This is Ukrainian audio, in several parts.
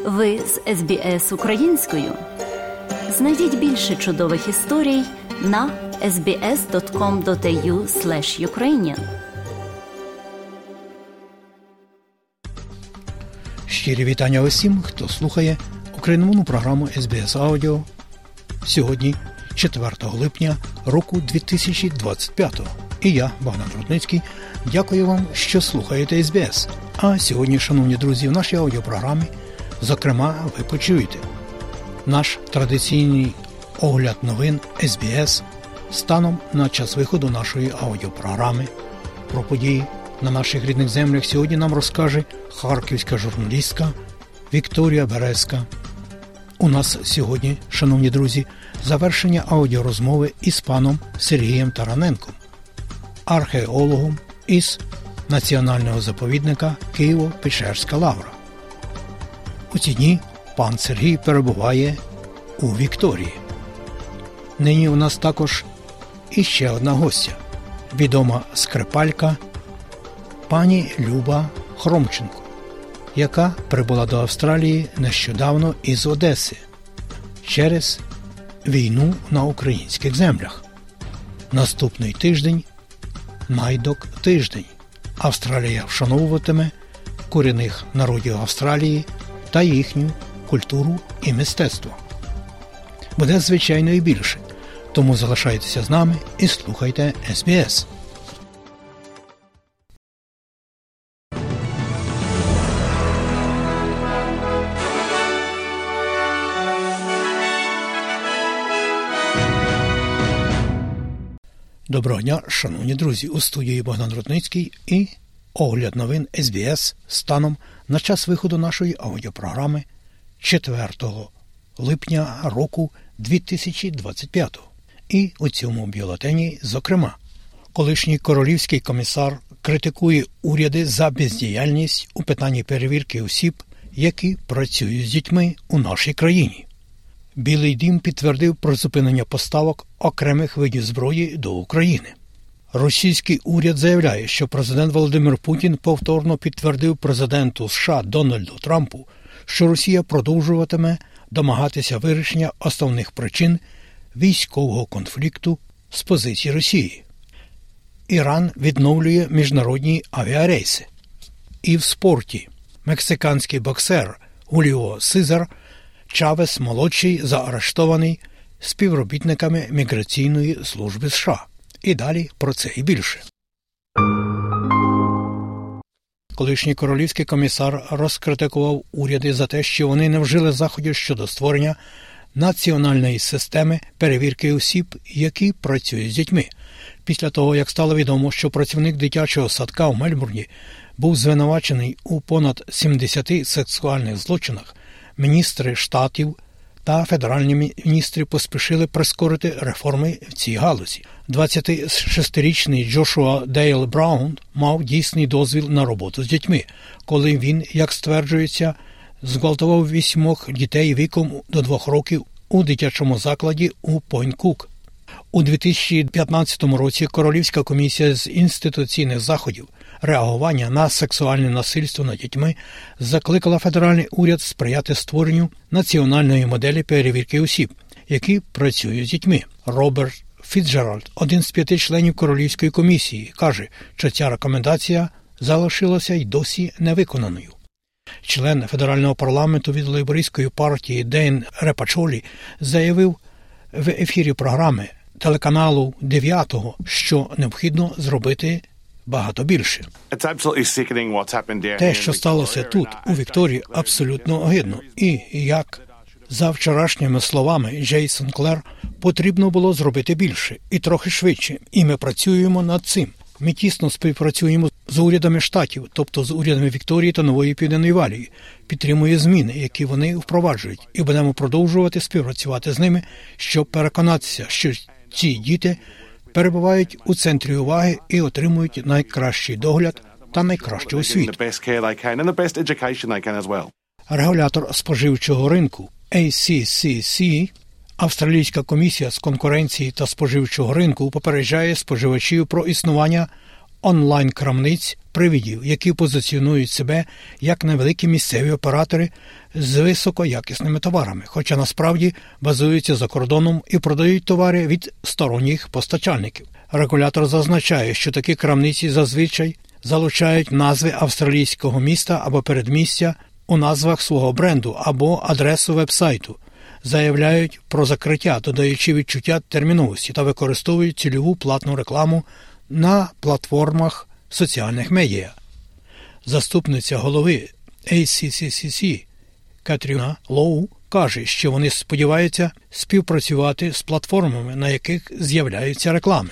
Ви з СБС українською. Знайдіть більше чудових історій на sbs.com.au/Ukrainian. Щирі вітання усім, хто слухає україномовну програму SBS Audio. Сьогодні 4 липня року 2025. І я, Богдан Рудницький, дякую вам, що слухаєте SBS. А сьогодні, шановні друзі, в нашій аудіопрограмі, зокрема, ви почуєте наш традиційний огляд новин SBS станом на час виходу нашої аудіопрограми. Про події на наших рідних землях сьогодні нам розкаже харківська журналістка Вікторія Березка. У нас сьогодні, шановні друзі, завершення аудіорозмови із паном Сергієм Тараненком, археологом із Національного заповідника Києво-Печерська Лавра. У ці дні пан Сергій перебуває у Вікторії. Нині у нас також іще одна гостя – відома скрипалька пані Люба Хромченко, яка прибула до Австралії нещодавно із Одеси через війну на українських землях. Наступний тиждень – найдок тиждень. Австралія вшановуватиме корінних народів Австралії та їхню культуру і мистецтво. Буде, звичайно, і більше. Тому залишайтеся з нами і слухайте SBS. Доброго дня, шановні друзі! У студії Богдан Рудницький і огляд новин SBS станом на час виходу нашої аудіопрограми 4 липня року 2025. І у цьому бюлетені, зокрема, колишній королівський комісар критикує уряди за бездіяльність у питанні перевірки осіб, які працюють з дітьми у нашій країні. Білий дім підтвердив призупинення поставок окремих видів зброї до України. Російський уряд заявляє, що президент Володимир Путін повторно підтвердив президенту США Дональду Трампу, що Росія продовжуватиме домагатися вирішення основних причин військового конфлікту з позиції Росії. Іран відновлює міжнародні авіарейси. І в спорті мексиканський боксер Хуліо Сезар Чавес-молодший заарештований співробітниками Міграційної служби США. І далі про це і більше. Колишній королівський комісар розкритикував уряди за те, що вони не вжили заходів щодо створення національної системи перевірки осіб, які працюють з дітьми. Після того, як стало відомо, що працівник дитячого садка в Мельбурні був звинувачений у понад 70 сексуальних злочинах, міністри штатів та федеральні міністри поспішили прискорити реформи в цій галузі. 26-річний Джошуа Дейл Браун мав дійсний дозвіл на роботу з дітьми, коли він, як стверджується, зґвалтував 8 дітей віком до 2 років у дитячому закладі у Пойнт-Кук. У 2015 році Королівська комісія з інституційних заходів реагування на сексуальне насильство над дітьми закликала федеральний уряд сприяти створенню національної моделі перевірки осіб, які працюють з дітьми. Роберт Фіцджеральд, один з 5 членів Королівської комісії, каже, що ця рекомендація залишилася й досі невиконаною. Член федерального парламенту від лейбористської партії Дейн Репачолі заявив в ефірі програми телеканалу 9-го, що необхідно зробити багато більше. Те, що сталося тут, у Вікторії, абсолютно огидно. І, як за вчорашніми словами Джейсон Клер, потрібно було зробити більше і трохи швидше. І ми працюємо над цим. Ми тісно співпрацюємо з урядами штатів, тобто з урядами Вікторії та Нової Південної Валії. Підтримує зміни, які вони впроваджують. І будемо продовжувати співпрацювати з ними, щоб переконатися, що ці діти перебувають у центрі уваги і отримують найкращий догляд та найкращу освіту. Регулятор споживчого ринку ACCC, Австралійська комісія з конкуренції та споживчого ринку, попереджає споживачів про існування онлайн-крамниць привидів, які позиціонують себе як невеликі місцеві оператори з високоякісними товарами, хоча насправді базуються за кордоном і продають товари від сторонніх постачальників. Регулятор зазначає, що такі крамниці зазвичай залучають назви австралійського міста або передмістя у назвах свого бренду або адресу веб-сайту, заявляють про закриття, додаючи відчуття терміновості, та використовують цільову платну рекламу на платформах соціальних медіа. Заступниця голови ACCC Катріна Лоу каже, що вони сподіваються співпрацювати з платформами, на яких з'являються реклами.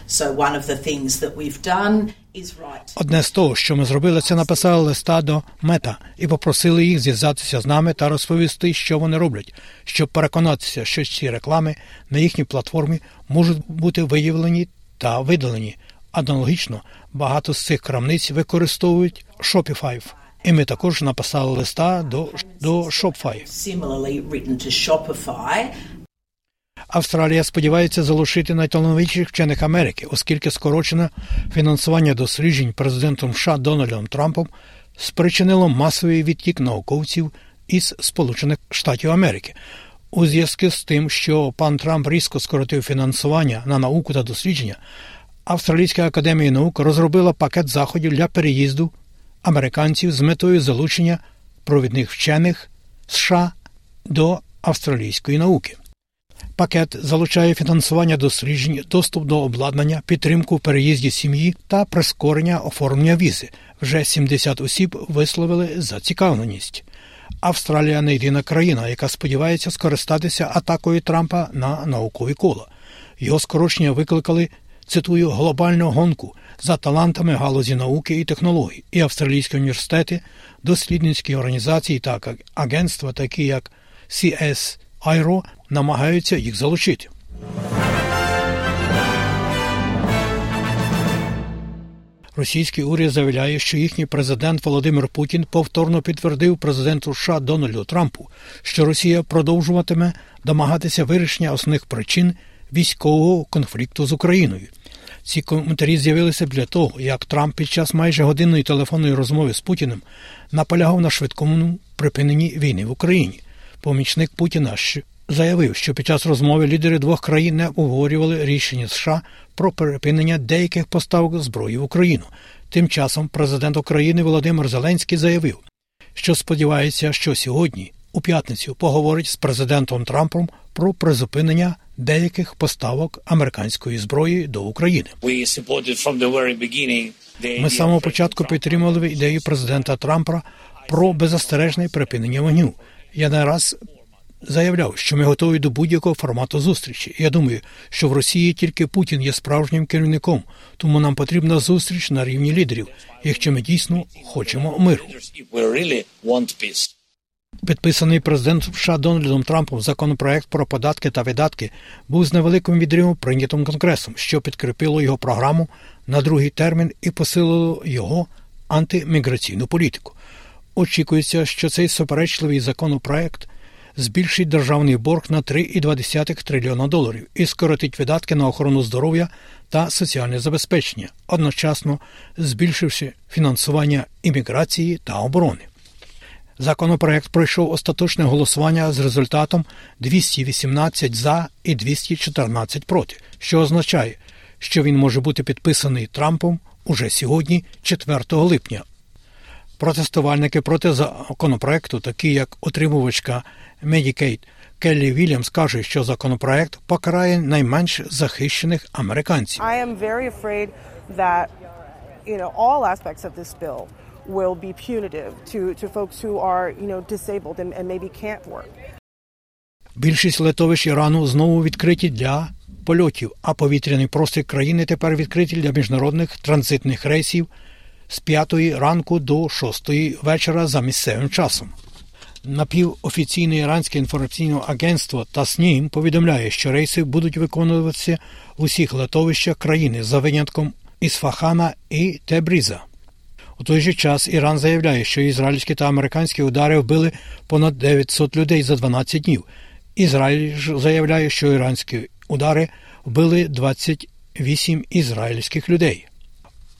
Одне з того, що ми зробили, це написали листа до Мета і попросили їх зв'язатися з нами та розповісти, що вони роблять, щоб переконатися, що ці реклами на їхній платформі можуть бути виявлені та видалені. Аналогічно, багато з цих крамниць використовують Shopify. І ми також написали листа до Shopify. Австралія сподівається залучити найталановитіших вчених Америки, оскільки скорочене фінансування досліджень президентом США Дональдом Трампом спричинило масовий відтік науковців із Сполучених Штатів Америки. У зв'язку з тим, що пан Трамп різко скоротив фінансування на науку та дослідження, Австралійська академія наук розробила пакет заходів для переїзду американців з метою залучення провідних вчених США до австралійської науки. Пакет залучає фінансування досліджень, доступ до обладнання, підтримку в переїзді сім'ї та прискорення оформлення візи. Вже 70 осіб висловили зацікавленість. Австралія не єдина країна, яка сподівається скористатися атакою Трампа на наукові кола. Його скорочення викликали, цитую, глобальну гонку за талантами галузі науки і технологій, і австралійські університети, дослідницькі організації та агентства, такі як CSIRO, намагаються їх залучити. Російський уряд заявляє, що їхній президент Володимир Путін повторно підтвердив президенту США Дональду Трампу, що Росія продовжуватиме домагатися вирішення основних причин військового конфлікту з Україною. Ці коментарі з'явилися для того, як Трамп під час майже годинної телефонної розмови з Путіним наполягав на швидкому припиненні війни в Україні. Помічник Путіна заявив, що під час розмови лідери двох країн не обговорювали рішення США про припинення деяких поставок зброї в Україну. Тим часом президент України Володимир Зеленський заявив, що сподівається, що сьогодні, у п'ятницю, поговорить з президентом Трампом про призупинення деяких поставок американської зброї до України. Ми з самого початку підтримували ідею президента Трампа про беззастережне припинення вогню. Я не раз заявляв, що ми готові до будь-якого формату зустрічі. Я думаю, що в Росії тільки Путін є справжнім керівником, тому нам потрібна зустріч на рівні лідерів, якщо ми дійсно хочемо миру. Підписаний президентом США Дональдом Трампом законопроект про податки та видатки був з невеликим відривом прийнятим Конгресом, що підкріпило його програму на другий термін і посилило його антиміграційну політику. Очікується, що цей суперечливий законопроект збільшить державний борг на $3,2 трильйона і скоротить видатки на охорону здоров'я та соціальне забезпечення, одночасно збільшивши фінансування імміграції та оборони. Законопроект пройшов остаточне голосування з результатом 218 за і 214 проти, що означає, що він може бути підписаний Трампом уже сьогодні, 4 липня. Протестувальники проти законопроекту, такі як отримувачка Medicaid Келлі Вільямс, кажуть, що законопроект покарає найменш захищених американців. I am very afraid that, all aspects of this bill will be punitive to folks who are, disabled and maybe can't work. Більшість литовищ Ірану знову відкриті для польотів, а повітряний простір країни тепер відкритий для міжнародних транзитних рейсів з 5 ранку до 6 вечора за місцевим часом. Напівофіційне іранське інформаційне агентство Таснім повідомляє, що рейси будуть виконуватися в усіх литовищах країни за винятком Ісфахана і Тебріза. У той же час Іран заявляє, що ізраїльські та американські удари вбили понад 900 людей за 12 днів. Ізраїль заявляє, що іранські удари вбили 28 ізраїльських людей.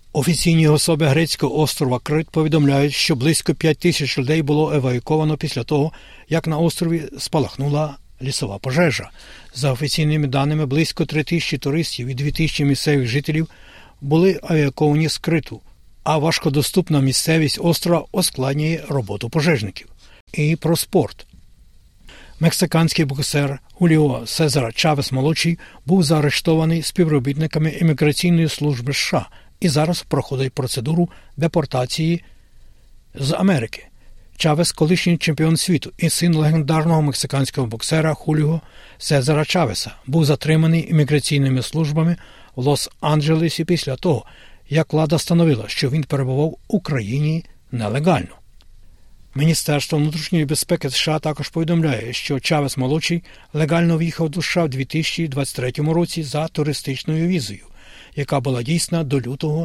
Офіційні особи грецького острова Крит повідомляють, що близько 5 тисяч людей було евакуйовано після того, як на острові спалахнула лісова пожежа. За офіційними даними, близько 3 тисячі туристів і 2 тисячі місцевих жителів були евакуйовані з Криту, а важкодоступна місцевість острова ускладнює роботу пожежників. І про спорт. Мексиканський боксер Хуліо Сезар Чавес-молодший був заарештований співробітниками імміграційної служби США і зараз проходить процедуру депортації з Америки. Чавес – колишній чемпіон світу і син легендарного мексиканського боксера Хуліо Сезара Чавеса, був затриманий імміграційними службами в Лос-Анджелесі після того, як влада встановила, що він перебував в Україні нелегально. Міністерство внутрішньої безпеки США також повідомляє, що Чавес-молодший легально в'їхав до США в 2023 році за туристичною візою, яка була дійсна до лютого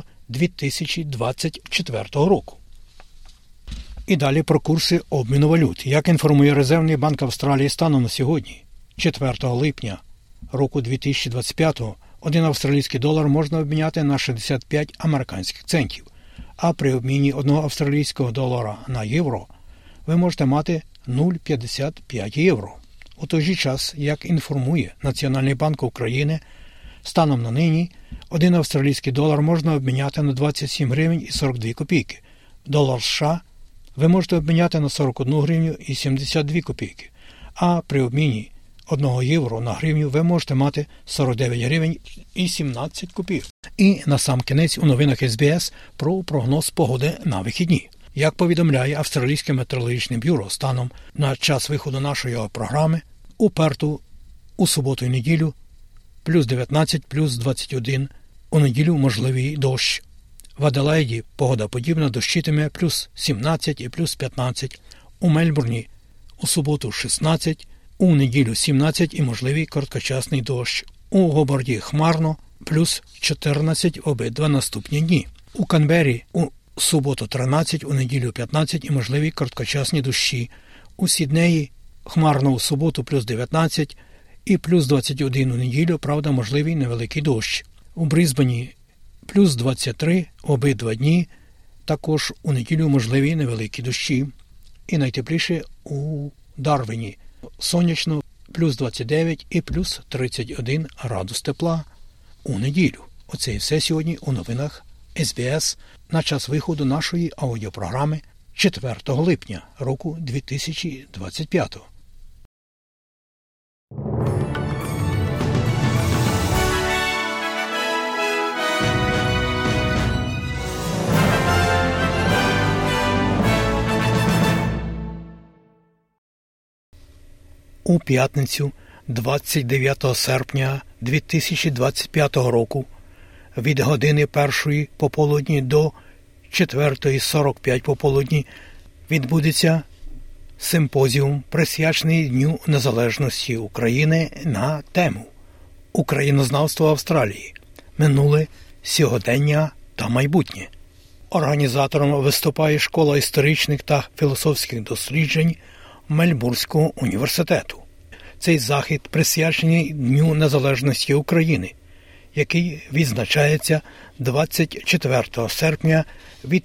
2024 року. І далі про курси обміну валют. Як інформує Резервний банк Австралії станом на сьогодні, 4 липня року 2025, один австралійський долар можна обміняти на 65 американських центів, а при обміні одного австралійського долара на євро ви можете мати 0,55 євро. У той же час, як інформує Національний банк України, станом на нині один австралійський долар можна обміняти на 27 гривень і 42 копійки. Долар США ви можете обміняти на 41 гривню і 72 копійки, а при обміні 1 євро на гривню ви можете мати 49 гривень і 17 копійок. І насамкінець у новинах СБС про прогноз погоди на вихідні. Як повідомляє Австралійське метеорологічне бюро, станом на час виходу нашої програми, у Перту у суботу і неділю плюс 19, плюс 21, у неділю можливий дощ. В Аделаїді погода подібна, дощитиме плюс 17 і плюс 15, у Мельбурні у суботу 16, у неділю 17 і можливий короткочасний дощ. У Гобарді хмарно, плюс 14 обидва наступні дні. У Канбері у суботу 13, у неділю 15 і можливі короткочасні дощі. У Сіднеї хмарно у суботу плюс 19 і плюс 21 у неділю, правда, можливий невеликий дощ. У Брисбені плюс 23 обидва дні, також у неділю можливі невеликі дощі. І найтепліше у Дарвіні сонячно плюс 29 і плюс 31 градус тепла у неділю. Оце і все сьогодні у новинах СБС на час виходу нашої аудіопрограми 4 липня року 2025. У п'ятницю 29 серпня 2025 року від години 1 пополудні до 4:45 пополудні відбудеться симпозіум, присвячений Дню Незалежності України на тему «Українознавство Австралії. Минуле, сьогодення та майбутнє». Організатором виступає Школа історичних та філософських досліджень Мельбурнського університету. Цей захід присвячений Дню Незалежності України, який відзначається 24 серпня від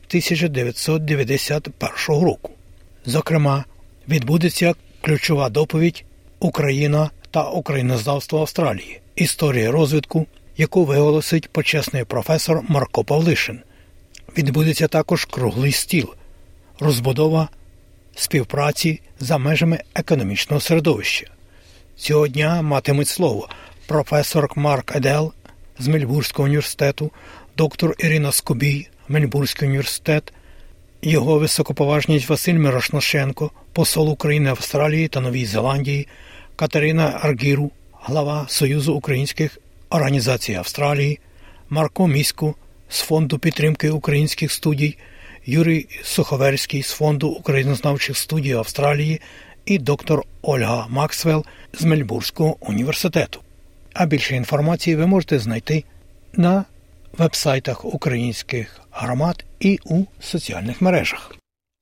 1991 року. Зокрема, відбудеться ключова доповідь «Україна та українознавство Австралії. Історія розвитку», яку виголосить почесний професор Марко Павлишин. Відбудеться також круглий стіл «Розбудова співпраці за межами економічного середовища». Цього дня матимуть слово професор Марк Едел з Мельбурнського університету, доктор Ірина Скубій, Мельбурнський університет, його високоповажність Василь Мирошниченко, посол України в Австралії та Новій Зеландії, Катерина Аргіру, глава Союзу українських організацій Австралії, Марко Місько з Фонду підтримки українських студій, Юрій Суховерський з Фонду українознавчих студій Австралії і доктор Ольга Максвелл з Мельбурнського університету. А більше інформації ви можете знайти на вебсайтах українських громад і у соціальних мережах.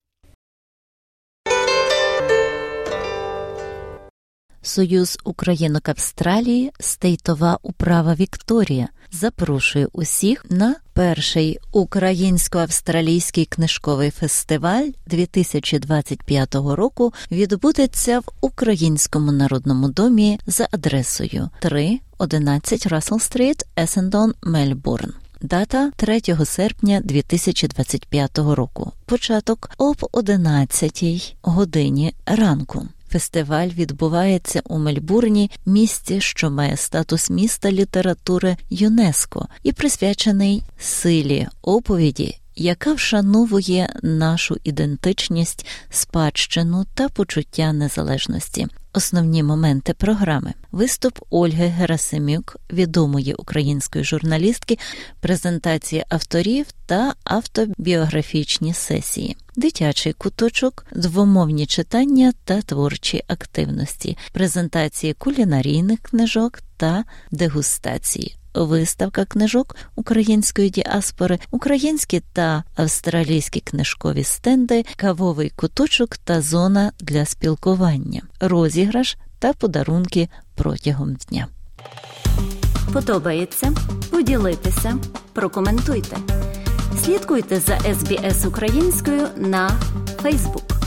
Союз українок Австралії, стейтова управа Вікторія запрошує усіх на перший Українсько-австралійський книжковий фестиваль 2025 року відбудеться в Українському народному домі за адресою 311 Рассел Стріт, Есендон, Мельбурн. Дата 3 серпня 2025 року. Початок об 11 годині ранку. Фестиваль відбувається у Мельбурні, місті, що має статус міста літератури ЮНЕСКО і присвячений силі оповіді, яка вшановує нашу ідентичність, спадщину та почуття незалежності. Основні моменти програми. Виступ Ольги Герасимюк, відомої української журналістки, презентація авторів та автобіографічні сесії. Дитячий куточок, двомовні читання та творчі активності, презентації кулінарійних книжок та дегустації. Виставка книжок української діаспори, українські та австралійські книжкові стенди, кавовий куточок та зона для спілкування, розіграш та подарунки протягом дня. Подобається? Поділіться, прокоментуйте. Слідкуйте за SBS українською на Facebook.